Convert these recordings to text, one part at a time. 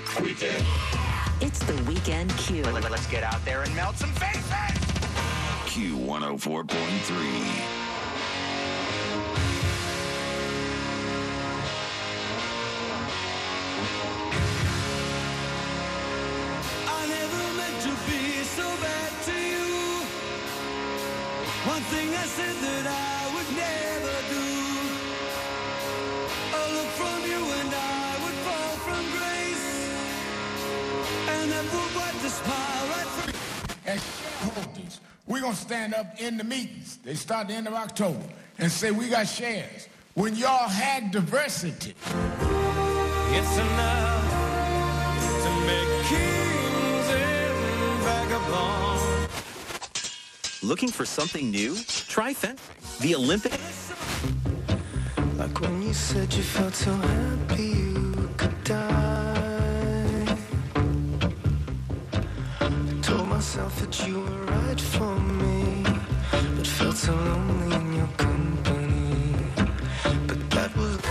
Weekend. It's the Weekend Q. Let's get out there and melt some faces! Q104.3. One thing I said that I would never do. A look from you and I would fall from grace. And that would wipe the smile right from. As shareholders, we're going to stand up in the meetings. They start the end of October and say we got shares. When y'all had diversity. It's enough to make kings and vagabonds. Looking for something new? Try fencing. The Olympic. Like when you said you felt so happy you could die. I told myself that you were right for me, but felt so lonely in your company. But that was.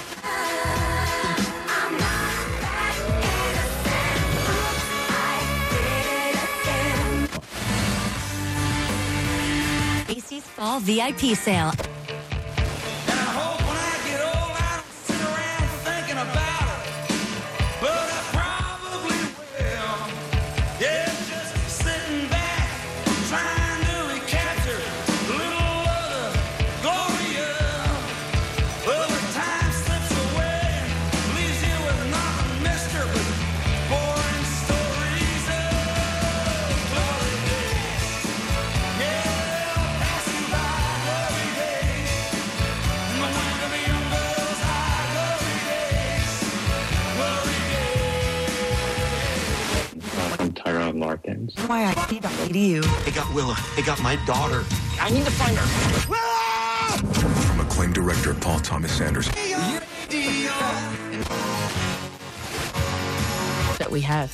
Macy's Fall VIP Sale. And I hope when I get old I don't sit around thinking about it. But I probably will. Yeah, just sitting back, trying to recapture a little of the glory of. Well, the time slips away, leaves you with nothing, mister, but boring stories of glory days. Yeah. Tyrone Larkins. Why I need to you. They got Willa. They got my daughter. I need to find her. Willa! From acclaimed director Paul Thomas Anderson. That we have.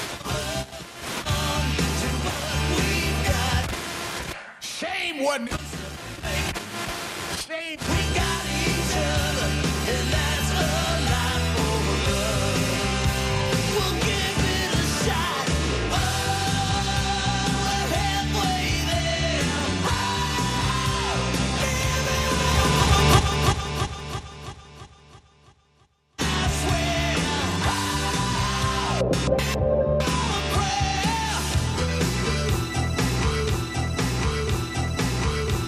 Shame wasn't it? Shame. We got each other, and that's a lot for love. We'll give it a shot. Oh, we're halfway there. Oh, I swear, oh, I'm a prayer.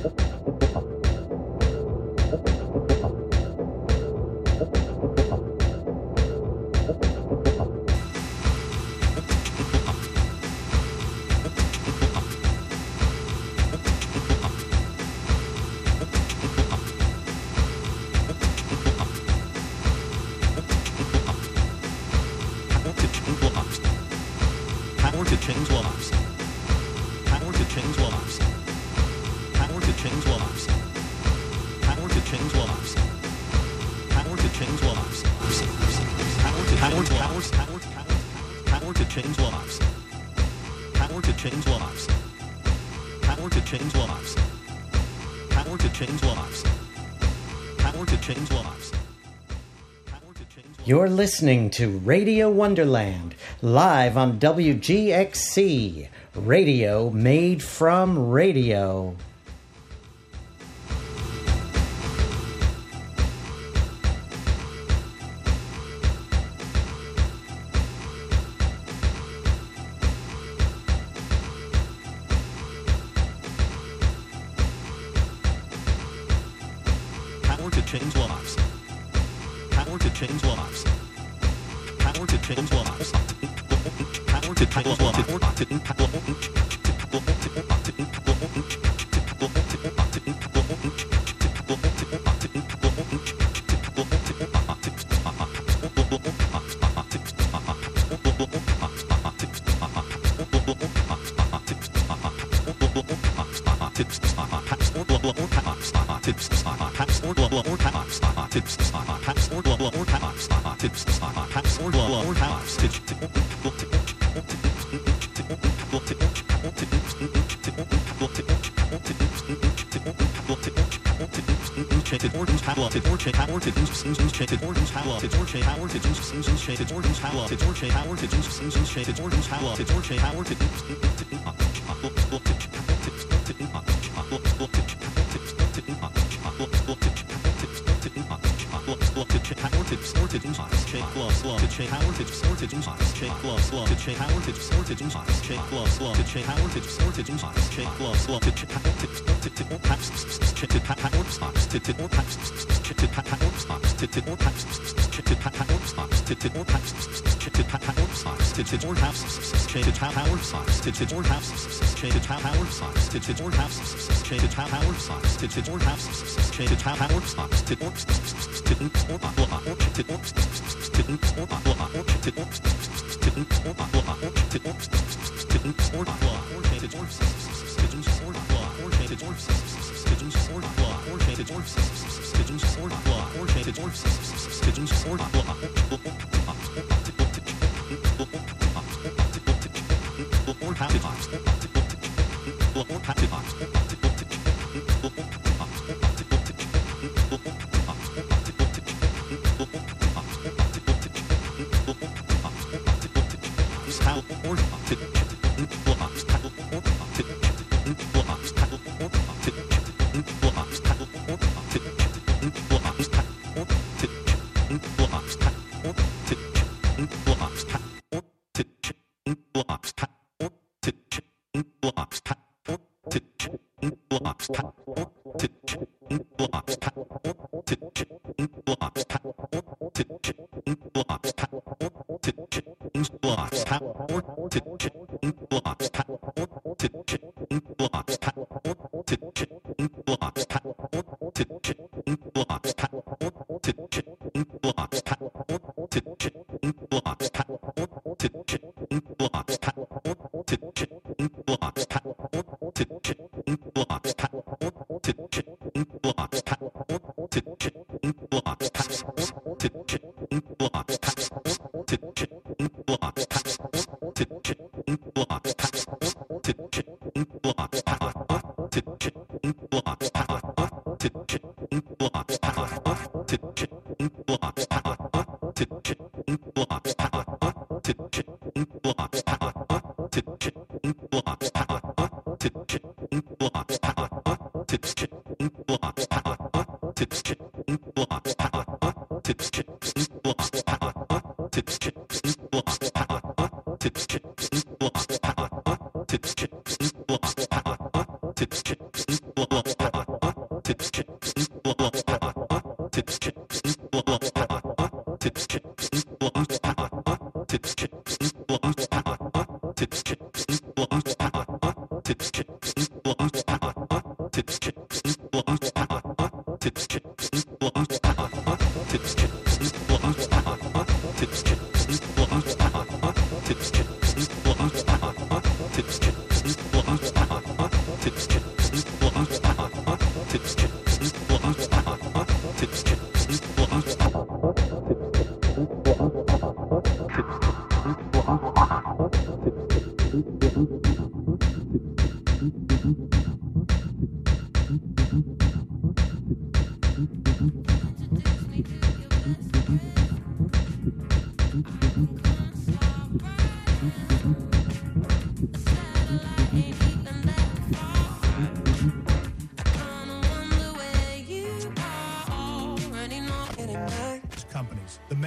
Power to change lives. Power to change lives. Power to change lives. Power to change lives. Power to change lives. Power to change lives. Power to change lives. Power to change lives. Power to change lives. Power to change lives. Power to change lives. You're listening to Radio Wonderland, live on WGXC, radio made from radio. Power to change lives. Power to change lives. Power to change lives. Power to change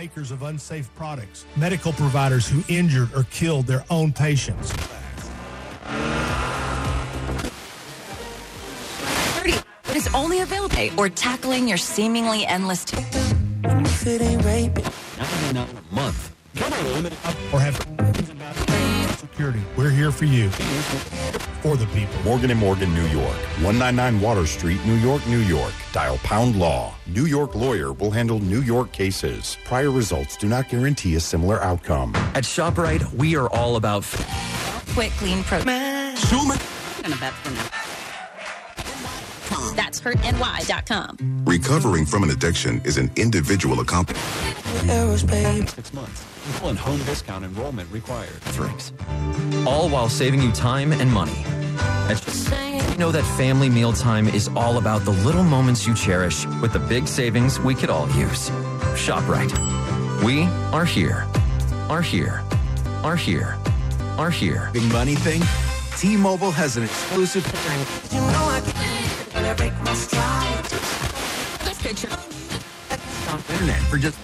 makers of unsafe products, medical providers who injured or killed their own patients. Is only available or tackling your seemingly endless If it ain't rape, $99 a month. Or have security. We're here for you. For the people. Morgan & Morgan, New York. 199 Water Street, New York, New York. Dial pound law. New York lawyer will handle New York cases. Prior results do not guarantee a similar outcome. At ShopRite, we are all about quick, clean pro. That's hurtny.com. Recovering from an addiction is an individual accomplishment. 6 months. Full and home discount enrollment required. drinks. All while saving you time and money. Know that family mealtime is all about the little moments you cherish with the big savings we could all use. ShopRite. We are here. Are here. Are here. Are here. Big money thing? T-Mobile has an exclusive... you know I can't break my stride. This picture. on the internet for just...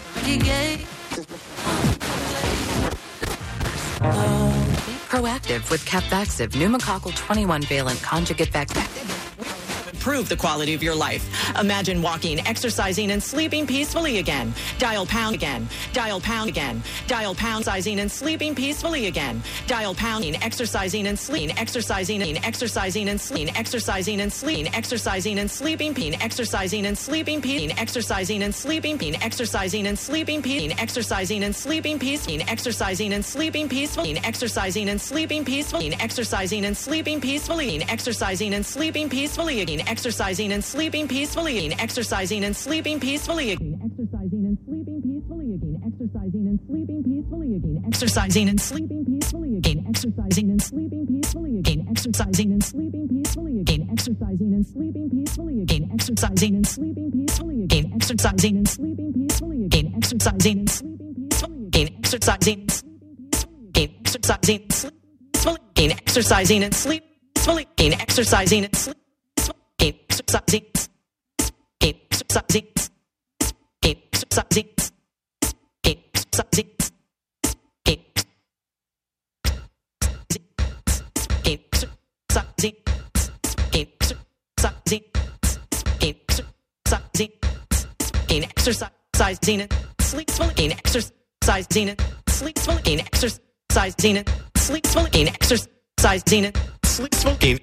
Be proactive with Capvaxive pneumococcal 21-valent conjugate vaccine. Improve the quality of your life. Imagine walking, exercising, and sleeping peacefully again. Dial pound again. Dial pound again. Dial pound sizing and sleeping peacefully again. Dial pounding, exercising and sleeping, exercising and exercising and sleeping, exercising and sleeping, exercising and sleeping, peen, exercising and sleeping, peen, exercising and sleeping, peen, exercising and sleeping, peen, exercising and sleeping, peaceful, exercising and sleeping peacefully, exercising and sleeping peacefully, exercising and sleeping peacefully, exercising and sleeping peacefully again. Exercising and sleeping peacefully again. Exercising and sleeping peacefully again. Exercising and sleeping peacefully again. Exercising and sleeping peacefully again. Exercising and sleeping peacefully again. Exercising and sleeping peacefully again. Exercising and sleeping peacefully again. Exercising and sleeping peacefully again. Exercising and sleeping peacefully again. Exercising and sleeping peacefully again. Exercising and sleeping peacefully again. Exercising and sleeping peacefully again. Exercising and sleep peacefully again. Exercising and sleep exercising, exercising, exercising, exercising, exercising, exercising, exercising, exercising, sleepfully, exercising, sleepfully, exercising, sleepfully, exercising, sleepfully.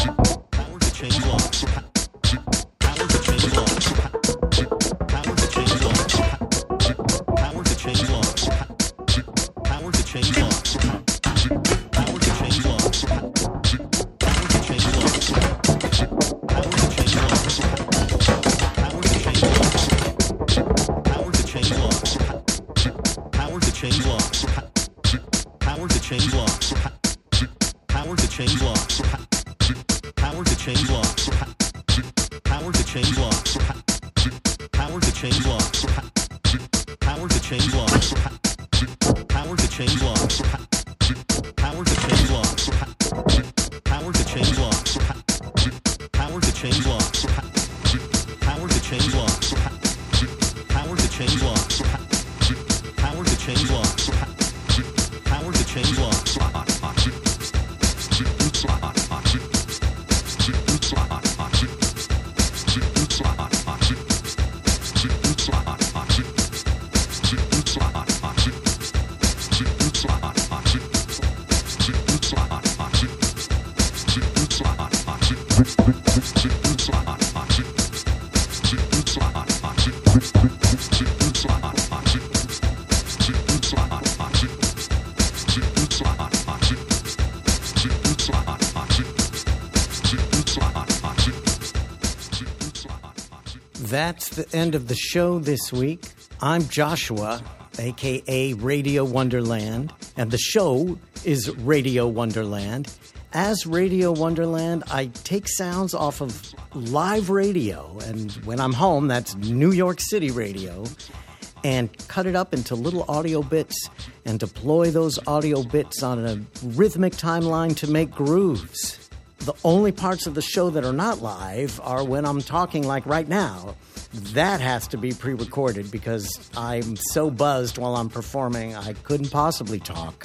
That's the end of the show this week. I'm Joshua, a.k.a. Radio Wonderland, and the show is Radio Wonderland. As Radio Wonderland, I take sounds off of live radio, and when I'm home, that's New York City radio, and cut it up into little audio bits and deploy those audio bits on a rhythmic timeline to make grooves. The only parts of the show that are not live are when I'm talking like right now. That has to be pre-recorded because I'm so buzzed while I'm performing I couldn't possibly talk.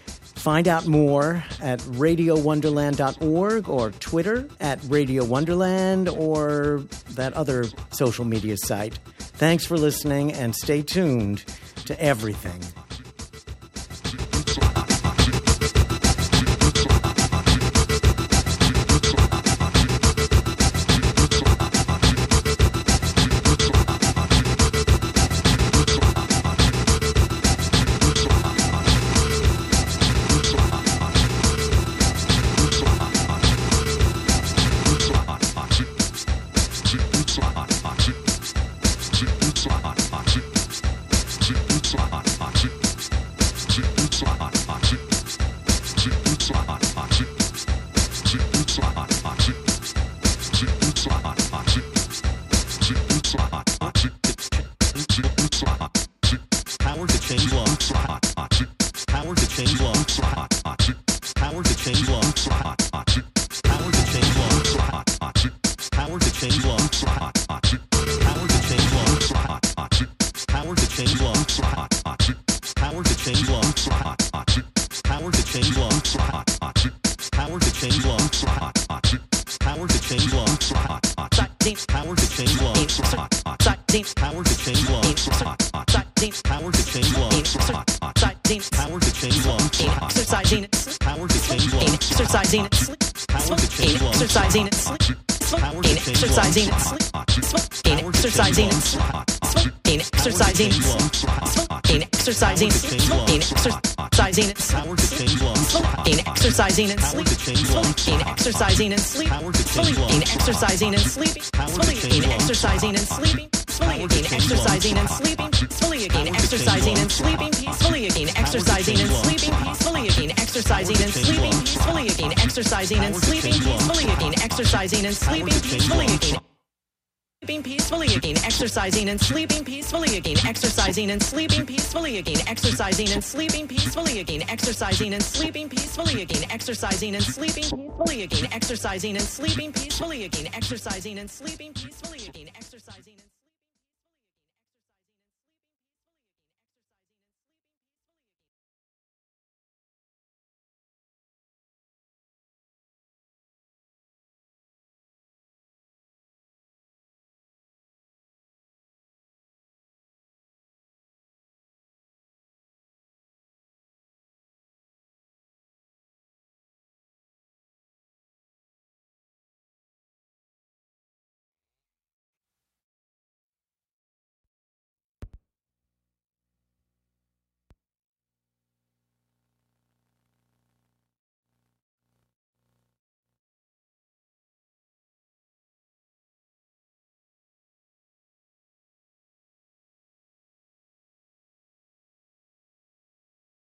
Find out more at radiowonderland.org or Twitter at Radio Wonderland or that other social media site. Thanks for listening and stay tuned to everything. Exercising and sleeping, exercising and sleeping, exercising and sleeping, exercising and sleeping, exercising and sleeping, exercising and sleeping peacefully again, exercising and sleeping peacefully again, exercising and sleeping peacefully again, exercising and sleeping peacefully again, exercising and sleeping peacefully again. Sleeping peacefully again, exercising and sleeping peacefully again, exercising and sleeping peacefully again, exercising and sleeping peacefully again, exercising and sleeping peacefully again, exercising and sleeping peacefully again, exercising and sleeping peacefully again, exercising and sleeping peacefully again.